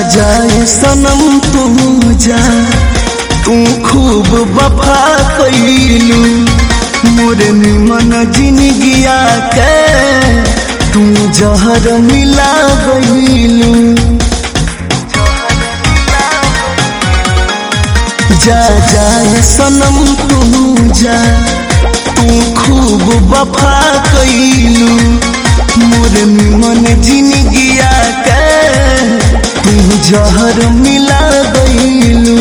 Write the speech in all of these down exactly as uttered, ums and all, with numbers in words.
जाए सनम तू जा, तू खूब वफा कइलू मोरे निमन जिंदगिया के तू जहर मिला गइलू। जा जाए सनम तू जा, तू खूब वफा कइलू मोरे निमन जिंदगिया के तू जहर मिला गइलू।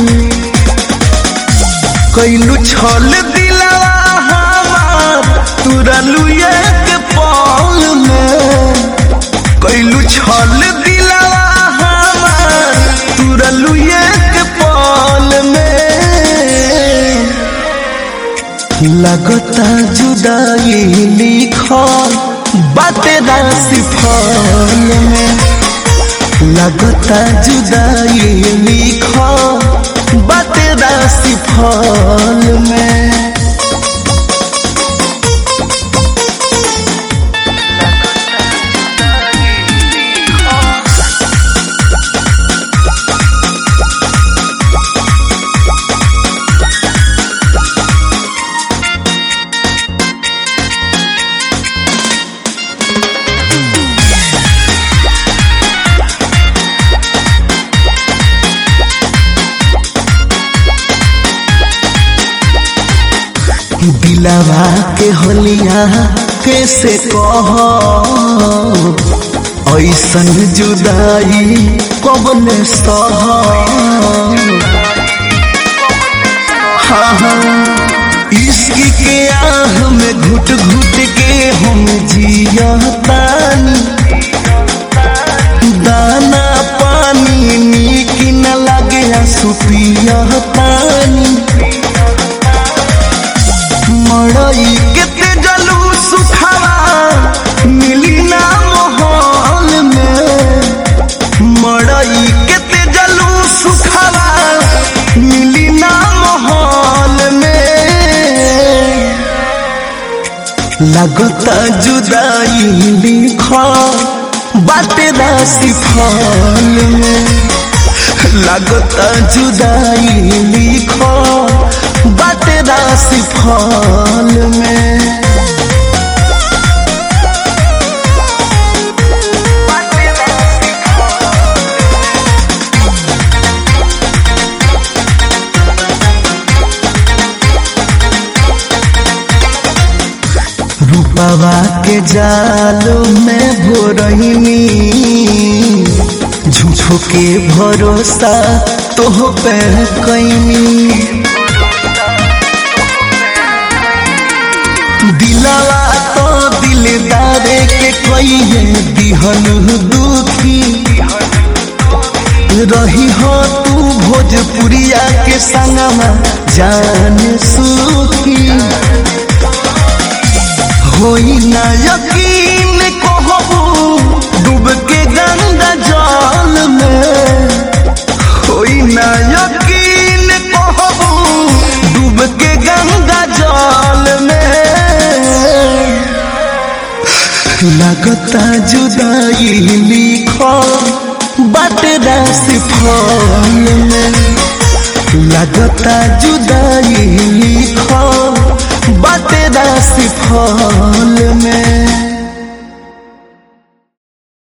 कइलू छल दिलवा हमार तुरलू एक पल में, कइलू छल दिलवा हमार तुरलू एक पल में। लगता जुदाई लिखल बाटे राशि फल में, लगता जुदाई लिखल बाटे राशि फल में। दिलवा के होलिया कैसे कह, ऐसन जुदाई कबले सह। हाँ हाँ इश्क के आह में घुट घुट के हम जियतानी, दाना पानी नीक न लगे आंसू पियतानी। मड़ई के जलू सुखावा मिली ना माहौल में, मड़ई के जलू सुखावा मिली ना माहौल में। लगता जुदाई लिखल बाटे राशि फल में, लगता जुदाई लिखल बाटे राशि फल में। रूपवा के जाल में भोरहिनी, झूठो के भरोसा तोह पे कैनी। दिलवा तो दिलदार के कइए दिहन दुखी, रही हो तू भोजपुरिया के संगमा जान सुखी। होई ना यकीन कहबू डूब के गंगा जल में, होई ना यकीन कहबू डूब के गंगा जल में। लगता जुदाई लिखल बाटे राशि फल में, लगता जुदाई लिखल बाटे राशि फल में।